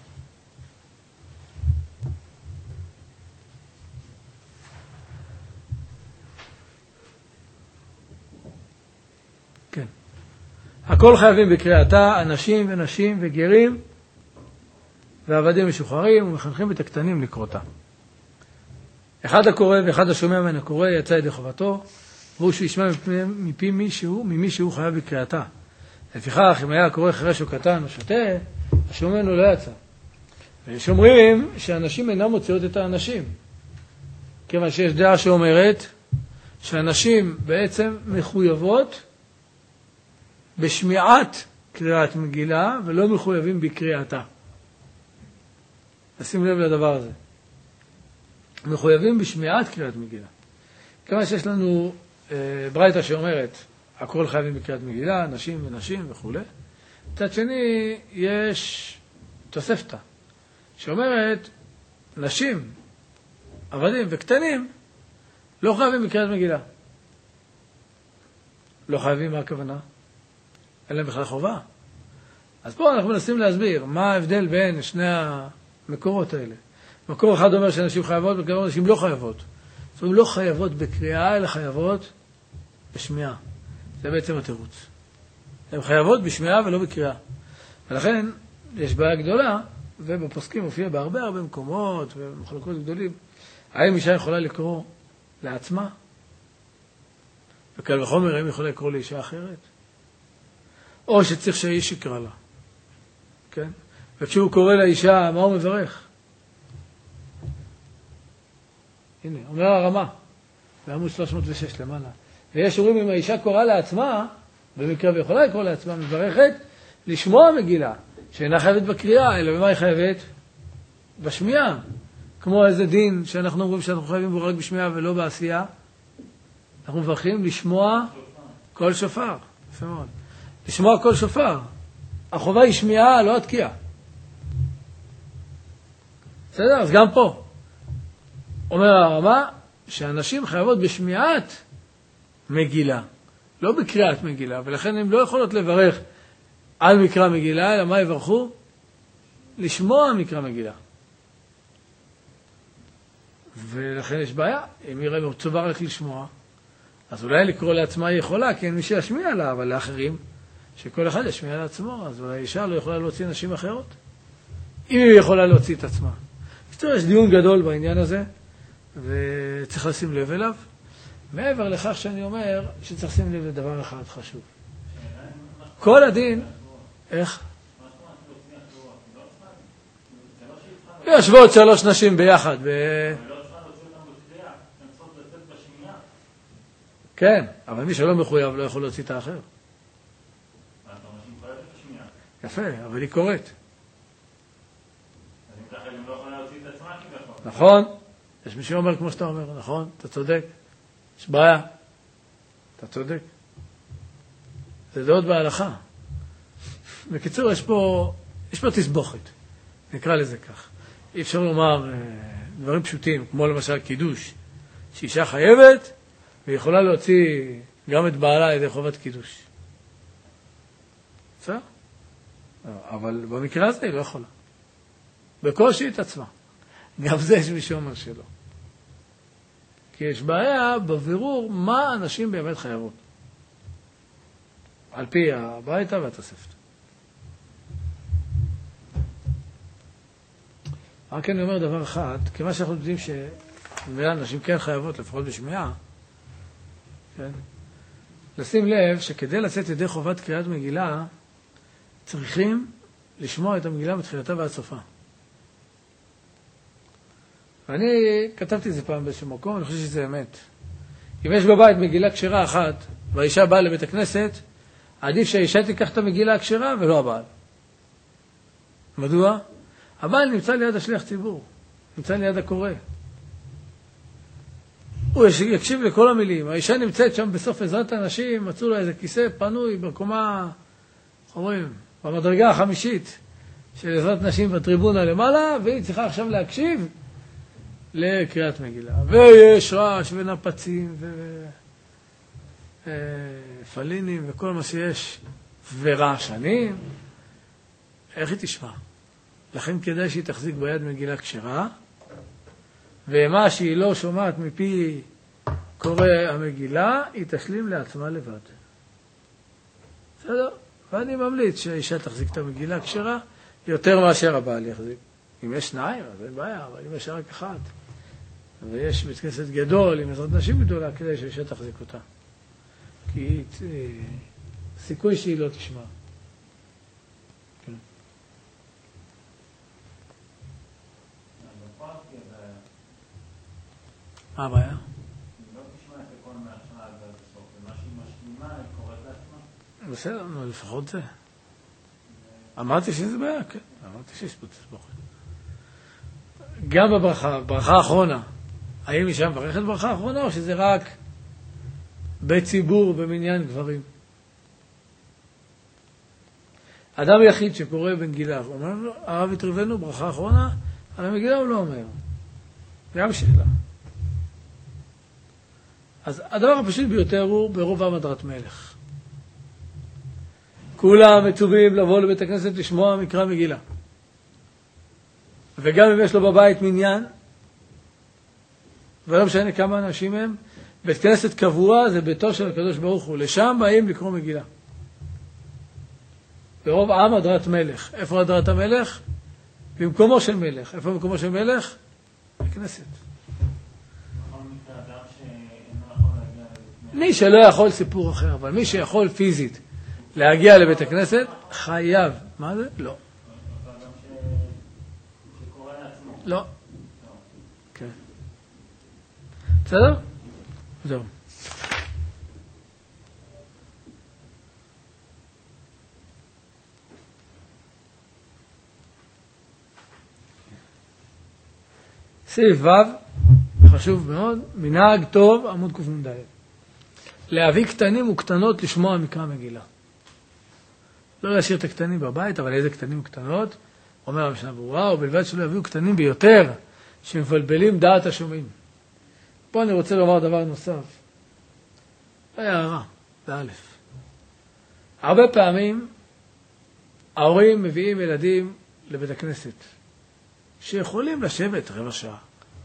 כן. הכל חייבים בקריאתה, אנשים ונשים וגרים ועבדים משוחררים, ומחנכים את הקטנים לקרותה. אחד הקורא ואחד השומע מן הקורא יצא ידי חובתו, והוא שישמע מפי מישהו חייב בקריאתה. לפיכך, אם היה הקורא חירש או קטן או שוטה, השומע ממנו לא יצא. ויש אומרים שאנשים אינם מוציאות את האנשים. כיוון שיש דעה שאומרת שאנשים בעצם מחויבות בשמיעת קריאת מגילה ולא מחויבים בקריאתה. נשים לב לדבר הזה. מחויבים בשמיעת קריאת מגילה. כיוון שיש לנו ברייתא שאומרת, הכל חייבים בקריאת מגילה, נשים ונשים וכו'. מצד שני, יש תוספתא, שאומרת, נשים, עבדים וקטנים, לא חייבים בקריאת מגילה. לא חייבים, מה הכוונה? אין להם בכלל חובה. אז פה אנחנו מנסים להסביר מה ההבדל בין שני המקורות האלה. מקור אחד אומר שאנשים חייבות, מקור אנשים לא חייבות. זאת אומרת, לא חייבות בקריאה, אלא חייבות בשמיעה. זה בעצם התירוץ. הן חייבות בשמיעה ולא בקריאה. ולכן יש בעיה גדולה, ובפוסקים מופיע בהרבה מקומות ובמחלוקות גדולים. האם אישה יכולה לקרוא לעצמה? וקל וחומר, האם יכולה לקרוא לאישה אחרת? או שצריך שהאיש יקרא לה. כן? וכשהוא קורא לאישה, מה הוא מברך? הנה, אומר הרמה, בעמוד 306 למעלה. ויש אומרים, אם האישה קוראה לעצמה, במקרה ויכולה לקרוא לעצמה, מברכת, לשמוע מגילה, שאינה חייבת בקריאה, אלא במה היא חייבת? בשמיעה. כמו איזה דין שאנחנו אומרים שאנחנו חייבים בו רק בשמיעה ולא בעשייה. אנחנו מברכים לשמוע כל שופר. יפה מאוד. לשמוע כל שופר. החובה היא שמיעה, לא התקיעה. בסדר? אז גם פה. אומר הרמה שאנשים חייבות בשמיעת מגילה, לא בקריאת מגילה, ולכן הן לא יכולות לברך על מקרא מגילה, אלא מה יברכו? לשמוע מקרא מגילה. ולכן יש בעיה, אם היא צובר רק לשמוע, אז אולי לקרוא לעצמה היא יכולה, כי אין מי שישמיע לה, אבל לאחרים, שכל אחד ישמיע לעצמו, אז אולי אישה לא יכולה להוציא נשים אחרות, אם היא יכולה להוציא את עצמה. יש דיון גדול בעניין הזה, וצריך לשים לב אליו. מעבר לכך שאני אומר שצריך לשים לב לדבר אחד חשוב. כל הדין, איך? יושבות 3 נשים ביחד. לא צריכה להוציא אותם בקריאה, הן צריכות לצאת בשנייה. כן, אבל מי שלא מחויב לא יכול להוציא את האחר. מה אתה אומר שהיא מחויבת בשנייה? יפה, אבל היא קוראת. אז אם ככה היא לא יכולה להוציא את עצמה כביכול. נכון, יש מי שאומר כמו שאתה אומר, נכון, אתה צודק, יש בעיה, אתה צודק. זה דעות בהלכה. בקיצור, יש פה תסבוכת, נקרא לזה כך. אי אפשר לומר דברים פשוטים, כמו למשל קידוש, שאישה חייבת, והיא יכולה להוציא גם את בעלה על ידי חובת קידוש. בסדר? אבל במקרה הזה היא לא יכולה. בקושי את עצמה. גם זה יש מי שאומר שלא. כי יש בעיה בבירור מה אנשים באמת חייבות. על פי הביתה והתוספת. רק אני אומר דבר אחד, כיוון שאנחנו יודעים שאנשים כן חייבות לפחות בשמיעה, כן? לשים לב שכדי לצאת ידי חובת קריאת מגילה, צריכים לשמוע את המגילה מתחילתה ועד סופה. ואני כתבתי את זה פעם באיזשהו מקום, אני חושב שזה אמת. אם יש בבית מגילה כשרה אחת, והאישה באה לבית הכנסת, עדיף שהאישה תיקח את המגילה הכשרה ולא הבעל. מדוע? הבעל נמצא ליד השליח ציבור, נמצא ליד הקורא. הוא יקשיב לכל המילים. האישה נמצאת שם בסוף עזרת האנשים, מצאו לה איזה כיסא פנוי בקומה, אומרים, במדרגה החמישית של עזרת נשים בטריבונה למעלה, והיא צריכה עכשיו להקשיב לקריאת מגילה. ויש רעש ונפצים ופלינים וכל מה שיש, ורעשנים. איך היא תשמע? לכן כדאי שהיא תחזיק ביד מגילה כשרה, ומה שהיא לא שומעת מפי קורא המגילה, היא תשלים לעצמה לבד. בסדר? ואני ממליץ שהאישה תחזיק את המגילה כשרה, יותר מאשר הבעל יחזיק. אם יש 2, אז אין בעיה, אבל אם יש רק 1, ויש בית כנסת גדול, עם עזרת נשים גדולה, כדי שהאישה תחזיק אותה. כי סיכוי שהיא לא תשמע. כן. מה הבעיה? היא לא תשמע את הכל מההתחלה עד הסוף, ומה שהיא משלימה היא קוראת לעצמה. בסדר, לפחות זה. אמרתי שזה בעיה, כן. אמרתי שיש פה תסבוכת. גם בברכה, ברכה האחרונה, האם אישה מברכת ברכה האחרונה, או שזה רק בציבור, במניין גברים? אדם יחיד שקורא במגילה, הוא אומר לו, הרב יתריבנו, ברכה האחרונה, על המגילה הוא לא אומר. גם שאלה. אז הדבר הפשוט ביותר הוא ברוב המדרת מלך. כולם מצווים לבוא לבית הכנסת לשמוע מקרא מגילה. וגם אם יש לו בבית מניין, ולא משנה כמה אנשים הם, בית כנסת קבוע זה ביתו של הקדוש ברוך הוא. לשם באים לקרוא מגילה. ברוב עם הדרת מלך. איפה הדרת המלך? במקומו של מלך. איפה במקומו של מלך? בכנסת. מי שלא יכול סיפור אחר, אבל מי שיכול פיזית להגיע לבית הכנסת, חייב. מה זה? לא. שקורא לעצמו. לא. כן. בסדר? זהו. סעיף ו' חשוב מאוד, מנהג טוב, עמוד קנ"ד. להביא קטנים וקטנות לשמוע מקרא מגילה. לא להשאיר את הקטנים בבית, אבל איזה קטנים וקטנות? אומר המשנה ברורה, ובלבד שלא יביאו קטנים ביותר, שמבלבלים דעת השומעים. פה אני רוצה לומר דבר נוסף. הערה, באלף. הרבה פעמים ההורים מביאים ילדים לבית הכנסת, שיכולים לשבת רבע שעה.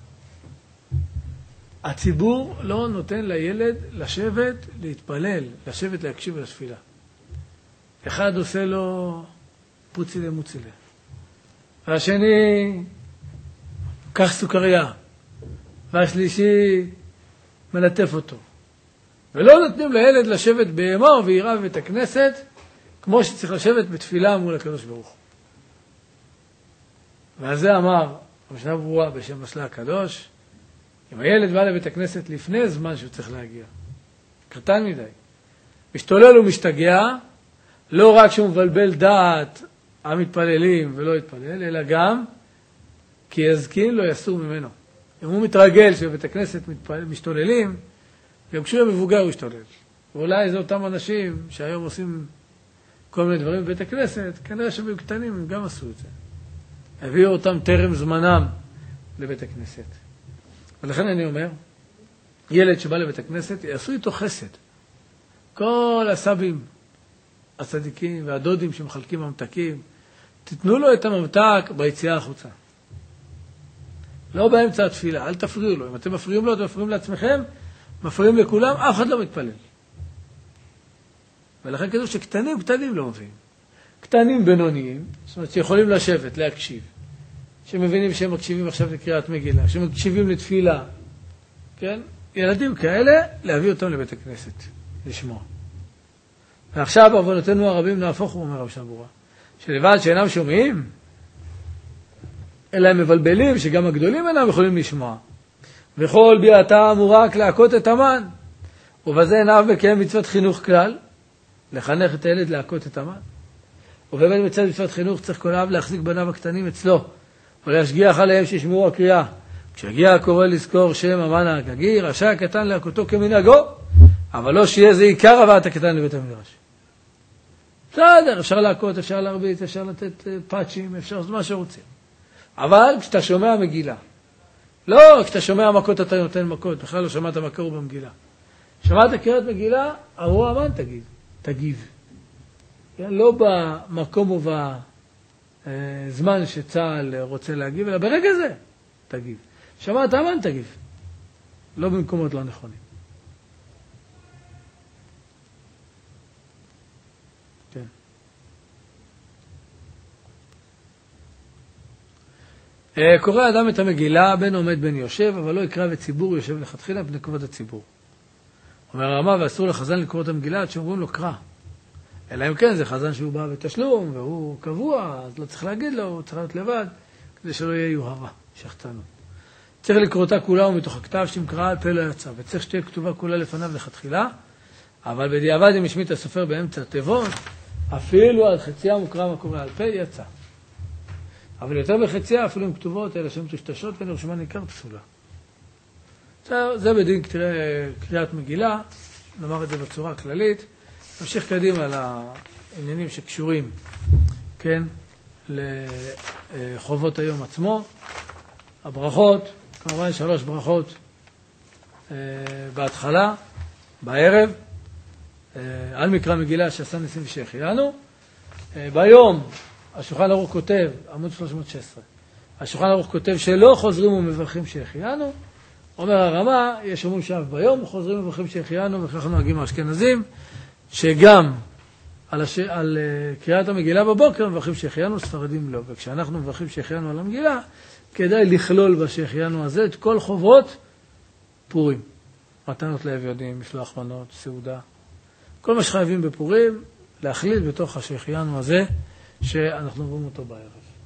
הציבור לא נותן לילד לשבת, להתפלל, לשבת להקשיב לתפילה. אחד עושה לו פוצילה מוצילה. והשני קח סוכריה. והשלישי מלטף אותו. ולא נותנים לילד לשבת באמור ויראה בבית הכנסת, כמו שצריך לשבת בתפילה מול הקדוש ברוך הוא. ועל זה אמר המשנה ברורה בשם משלה הקדוש, אם הילד בא לבית הכנסת לפני זמן שהוא צריך להגיע, קטן מדי, משתולל ומשתגע, לא רק שהוא מבלבל דעת המתפללים ולא יתפלל, אלא גם כי יזקין לא יסור ממנו. אם הוא מתרגל שבבית הכנסת משתוללים, גם כשהוא מבוגר הוא ישתולל. ואולי זה אותם אנשים שהיום עושים כל מיני דברים בבית הכנסת, כנראה שהם קטנים הם גם עשו את זה. הביאו אותם טרם זמנם לבית הכנסת. ולכן אני אומר, ילד שבא לבית הכנסת, יעשו איתו חסד. כל הסבים, הצדיקים והדודים שמחלקים ממתקים, תתנו לו את הממתק ביציאה החוצה. לא באמצע התפילה, אל תפריעו לו. אם אתם מפריעים לו, אתם מפריעים לעצמכם, מפריעים לכולם, אף אחד לא מתפלל. ולכן כתוב שקטנים לא מביאים. קטנים בינוניים, זאת אומרת שיכולים לשבת, להקשיב. שמבינים שהם מקשיבים עכשיו לקריאת מגילה, שמקשיבים לתפילה. כן? ילדים כאלה, להביא אותם לבית הכנסת, לשמוע. ועכשיו בעוונותינו הרבים נהפוך, הוא אומר רב שבורה, שלבד שאינם שומעים, אלא הם מבלבלים, שגם הגדולים אינם יכולים לשמוע. וכל ביאתה אמורה רק להכות את המן. ובזה עיניו מקיים מצוות חינוך כלל, לחנך את הילד להכות את המן. ובאמת מצוות חינוך צריך כל אב להחזיק בניו הקטנים אצלו, ולהשגיח עליהם שישמעו הקריאה. כשהגיע הקורא לזכור שם המן הגגי, רשאי הקטן להכותו כמנהגו, אבל לא שיהיה זה עיקר הבאת הקטן לבית המדרש. בסדר, אפשר להכות, אפשר להרביץ, אפשר לתת פאצ'ים, אפשר לעשות מה שרוצים. אבל כשאתה שומע מגילה, לא, כשאתה שומע מכות אתה נותן מכות, בכלל לא שמעת מה קראו במגילה. שמעת קריאת מגילה, אמרו המן תגיב. לא במקום ובזמן שצהל רוצה להגיב, אלא ברגע זה תגיב. שמעת המן תגיב. לא במקומות לא נכונים. כן. קורא אדם את המגילה, בין עומד בין יושב, אבל לא יקרא וציבור יושב לכתחילה פני כבוד הציבור. אומר הרמה, ואסור לחזן לקרוא את המגילה עד שאומרים לו קרא. אלא אם כן זה חזן שהוא בא בתשלום והוא קבוע, אז לא צריך להגיד לו, הוא צריך להיות לבד, כדי שלא יהיה יוהרה, שחצנות. צריך לקרוא אותה כולה ומתוך הכתב שמקרא על פה לא יצא, וצריך שתהיה כתובה כולה לפניו לכתחילה, אבל בדיעבד אם השמיט הסופר באמצע תיבות, אפילו על חציה מוקרא מקורא על פה יצא. אבל יותר מחציה, אפילו עם כתובות, אלה שהן טושטשות ונרשמה ניכר פסולה. זה בדין קריאת מגילה, נאמר את זה בצורה כללית. נמשיך קדימה לעניינים שקשורים, כן, לחובות היום עצמו. הברכות, כמובן 3 ברכות בהתחלה, בערב, על מקרא מגילה שעשה ניסים ושהחיינו. ביום השולחן ערוך כותב, עמוד 316, השולחן ערוך כותב שלא חוזרים ומברכים שהחיינו. אומר הרמה, יש אומרים שאף ביום חוזרים ומברכים שהחיינו, וכך נוהגים האשכנזים, שגם על קריאת המגילה בבוקר מברכים שהחיינו, ספרדים לא. וכשאנחנו מברכים שהחיינו על המגילה, כדאי לכלול בשהחיינו הזה את כל חובות פורים. מתנות לאביונים, משלוח מנות, סעודה. כל מה שחייבים בפורים, להכליל בתוך השהחיינו הזה, שאנחנו עוברים אותו בערב.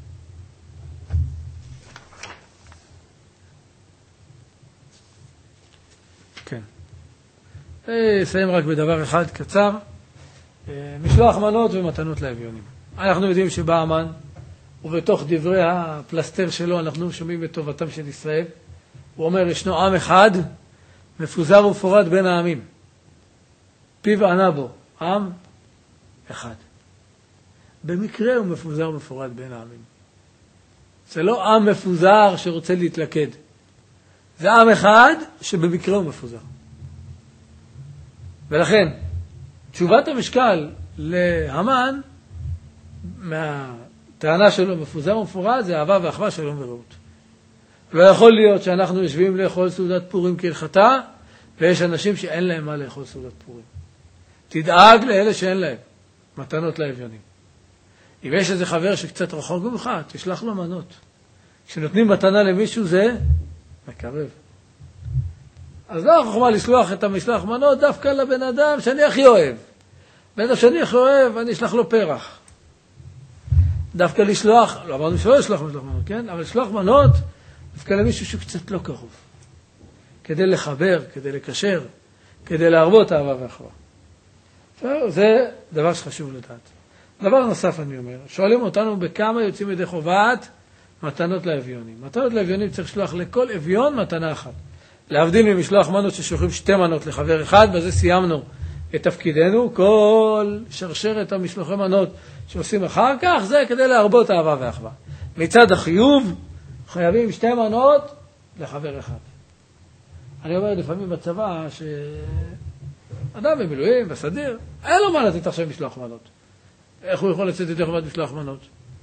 כן. אסיים רק בדבר אחד קצר. משלוח מנות ומתנות לאביונים. אנחנו יודעים שבא המן, ובתוך דברי הפלסטר שלו אנחנו שומעים את טובתם של ישראל. הוא אומר, ישנו עם אחד, מפוזר ומפורד בין העמים. פיו ענה בו, עם אחד. במקרה הוא מפוזר ומפורד בין העמים. זה לא עם מפוזר שרוצה להתלכד. זה עם אחד שבמקרה הוא מפוזר. ולכן, תשובת המשקל להמן, מהטענה שלו מפוזר ומפורד, זה אהבה ואחווה, שלום ורעות. לא יכול להיות שאנחנו יושבים לאכול סעודת פורים כהלכתה, ויש אנשים שאין להם מה לאכול סעודת פורים. תדאג לאלה שאין להם מתנות לאביונים. אם יש איזה חבר שקצת רחוק ממך, תשלח לו מנות. כשנותנים מתנה למישהו זה מקרב. אז לא החוכמה לשלוח את המשלח מנות דווקא לבן אדם שאני הכי אוהב. בן אדם שאני הכי אוהב, אני אשלח לו פרח. דווקא לשלוח, לא אמרנו שלא לשלוח משלוח מנות, כן? אבל לשלוח מנות דווקא למישהו שהוא קצת לא קרוב. כדי לחבר, כדי לקשר, כדי להרבות אהבה ואחווה. זה דבר שחשוב לדעת. דבר נוסף אני אומר, שואלים אותנו בכמה יוצאים ידי חובת מתנות לאביונים. מתנות לאביונים צריך לשלוח לכל אביון מתנה אחת. להבדיל ממשלוח מנות ששולחים 2 מנות לחבר אחד, בזה סיימנו את תפקידנו. כל שרשרת המשלוחי מנות שעושים אחר כך, זה כדי להרבות אהבה ואחווה. מצד החיוב, חייבים 2 מנות לחבר אחד. אני אומר לפעמים בצבא שאדם במילואים, בסדיר, אין לו מה לתת עכשיו משלוח מנות. איך הוא יכול לצאת ידי חובת משלוח מנות?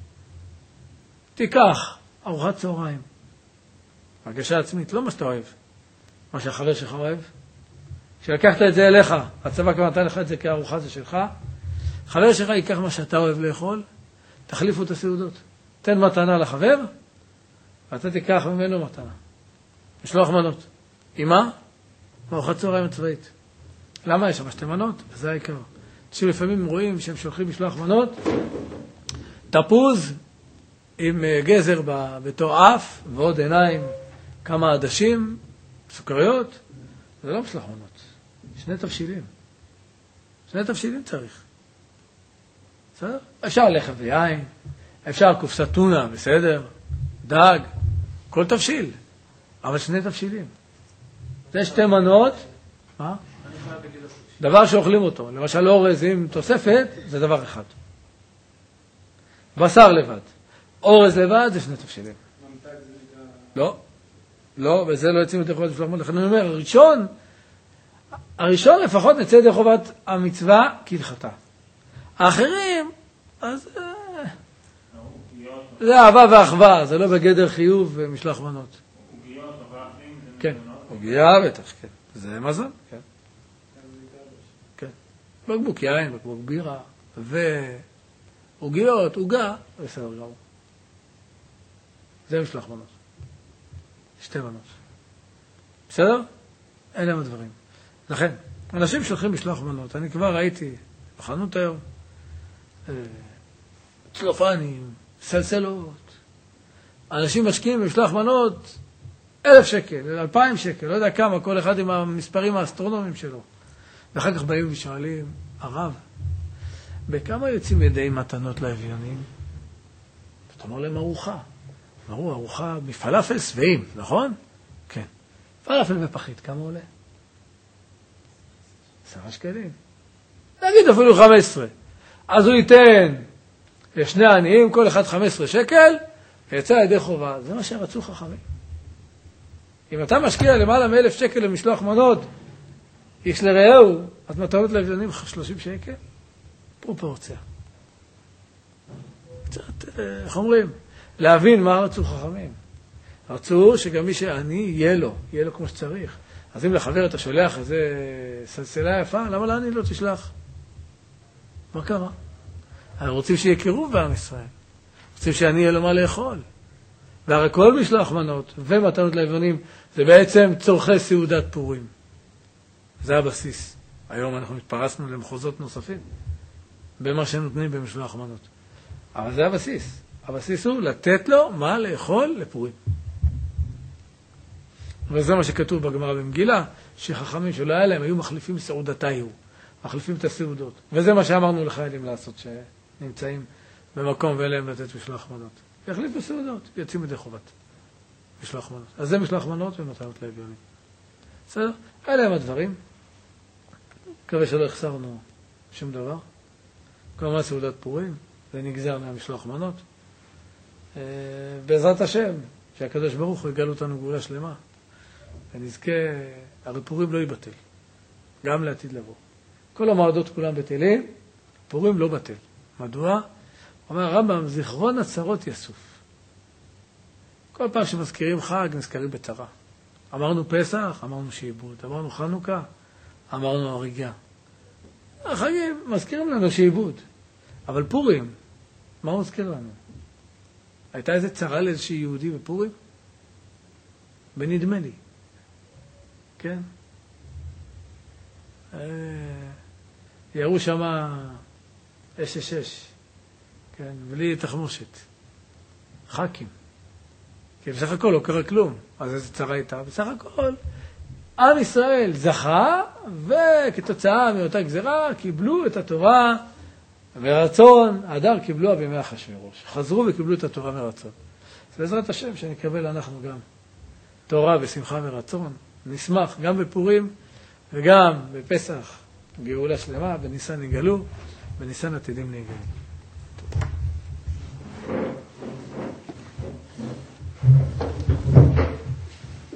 תיקח ארוחת צהריים, הרגשה עצמית, לא מה שאתה אוהב, מה שהחבר שלך אוהב. כשלקחת את זה אליך, הצבא כבר נתן לך את זה כארוחה, זה שלך, חבר שלך ייקח מה שאתה אוהב לאכול, תחליפו את הסעודות. תן מתנה לחבר, ואתה תיקח ממנו מתנה. משלוח מנות. עם מה? ארוחת צהריים הצבאית. למה יש שם 2 מנות? זה העיקר. שלפעמים רואים שהם שולחים משלוח מנות, תפוז עם גזר בתור אף, ועוד עיניים, כמה עדשים, סוכריות, זה לא משלוח מנות. 2 תבשילים. 2 תבשילים צריך. בסדר? אפשר לחם ויין, אפשר קופסת טונה, בסדר? דג, כל תבשיל. אבל 2 תבשילים. זה 2 מנות. מה? דבר שאוכלים אותו. למשל אורז עם תוספת, זה דבר אחד. בשר לבד. אורז לבד זה 2 תבשילים. לא. לא, וזה לא יוצאים יותר חובת משלוח מנות. לכן אני אומר, הראשון לפחות נצא ידי חובת המצווה כהלכתה. האחרים, אז זה אהבה ואחווה, זה לא בגדר חיוב ומשלוח מנות. עוגיות, אבקים, זה כן, מזונות? עוגיה בטח, כן. זה מזון, כן. כן. בקבוק יין, בקבוק בירה, ועוגיות, עוגה, בסדר גמור. זה משלוח מנות. 2 מנות. בסדר? אלה הם הדברים. לכן, אנשים שולחים משלוח מנות. אני כבר ראיתי בחנות היום, צלופנים, סלסלות. אנשים משקיעים במשלוח מנות 1,000 שקל, 2,000 שקל, לא יודע כמה, כל אחד עם המספרים האסטרונומיים שלו. ואחר כך באים ושואלים, הרב, בכמה יוצאים ידי מתנות לאביונים? אתה אומר להם ארוחה. אמרו, ארוחה מפלאפל שבעים, נכון? כן. פלאפל ופחית, כמה עולה? 10 שקלים. נגיד אפילו 15. אז הוא ייתן ל2 עניים, כל אחד 15 שקל, ויצא ידי חובה. זה מה שרצו חכמים. אם אתה משקיע למעלה מ1,000 שקל למשלוח מנות, יש לרעהו, אז מתנות לאביונים 30 שקל? פרופורציה. קצת, איך אומרים? להבין מה רצו חכמים. רצו שגם מי שעני יהיה לו כמו שצריך. אז אם לחבר אתה שולח איזה סלסלה יפה, למה לעני לא תשלח? מה קרה? אנחנו רוצים שיהיה קירוב בעם ישראל. רוצים שעני יהיה לו מה לאכול. והרי כל משלוח מנות ומתנות לאביונים זה בעצם צורכי סעודת פורים. זה הבסיס. היום אנחנו התפרסנו למחוזות נוספים במה שנותנים במשלוח מנות. אבל זה הבסיס. הבסיס הוא לתת לו מה לאכול לפורים. וזה מה שכתוב בגמרא במגילה, שחכמים שלא היה להם היו מחליפים סעודתיהו, מחליפים את הסעודות. וזה מה שאמרנו לחיילים לעשות, שנמצאים במקום ואין להם לתת משלוח מנות. יחליפו סעודות, יוצאים ידי חובת משלוח מנות. אז זה משלוח מנות ומתנות לאביונים. בסדר? אלה הם הדברים. מקווה שלא החסרנו שום דבר. כלומר סעודת פורים, זה נגזר מהמשלוח מנות. בעזרת השם, שהקדוש ברוך הוא יגאל אותנו גאולה שלמה. ונזכה, הרי פורים לא ייבטל, גם לעתיד לבוא. כל המועדות כולם בטלים, פורים לא בטל. מדוע? אומר הרמב"ם, זיכרון הצרות יסוף. כל פעם שמזכירים חג, נזכרים בצרה. אמרנו פסח, אמרנו שעיבוד. אמרנו חנוכה, אמרנו הריגה. החגים מזכירים לנו שעיבוד. אבל פורים, מה הוא מזכיר לנו? הייתה איזה צרה לאיזשהו יהודי בפורים? בנדמה לי. כן? יראו שמה 666. כן, בלי תחמושת. חכים. כי בסך הכל לא קרה כלום. אז איזה צרה הייתה? בסך הכל, עם ישראל זכה, וכתוצאה מאותה גזרה קיבלו את התורה מרצון. הדר קיבלו בימי אחשוורוש. חזרו וקיבלו את התורה מרצון. אז בעזרת השם שנקבל אנחנו גם תורה ושמחה מרצון. נשמח גם בפורים וגם בפסח גאולה שלמה, בניסן נגאלו, בניסן עתידים להיגאל.